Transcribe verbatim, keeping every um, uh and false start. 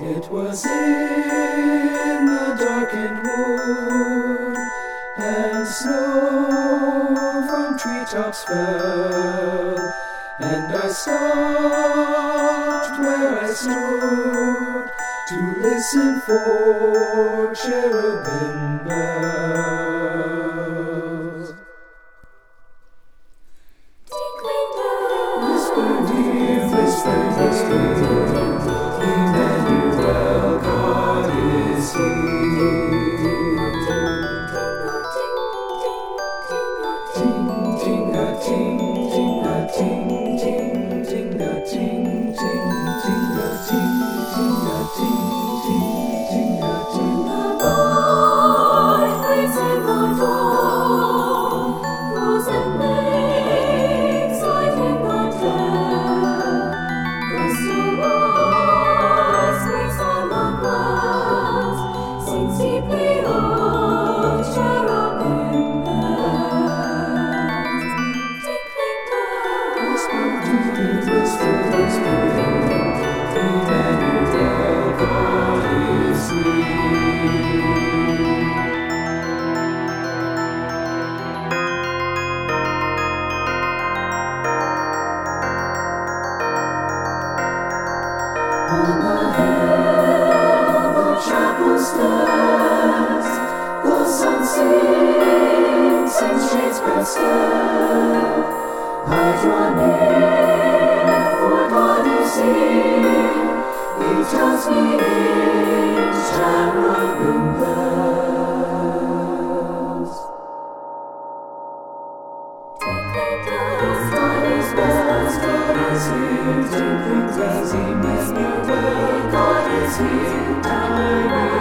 It was in the darkened wood, and snow from treetops fell, and I stopped where I stood to listen for cherubim bells. Tinkling bells, Whisper, dear, whisper, whisper, Emmanuel, God is here. Ting, ting, a ting, ting, a ting, ting, ting, a ting, ting, ting, a ting, ting, a ting, ting, ting, a ting. the Lord waits in the dawn, frozen lakes light in the dell. The sunrise breaks on the clouds, sings deeply of cherubim bells. Tinkling bells, Whisper, dear, whisper, whisper, Emmanuel, God is here. On the hill the chapel stands, the sun sings, sings shades pastel. I draw near, for God is here. He tells me in cherubim bells. tinkling bells, God is bells, God is here. Tinkling bells, Emmanuel, God is here. I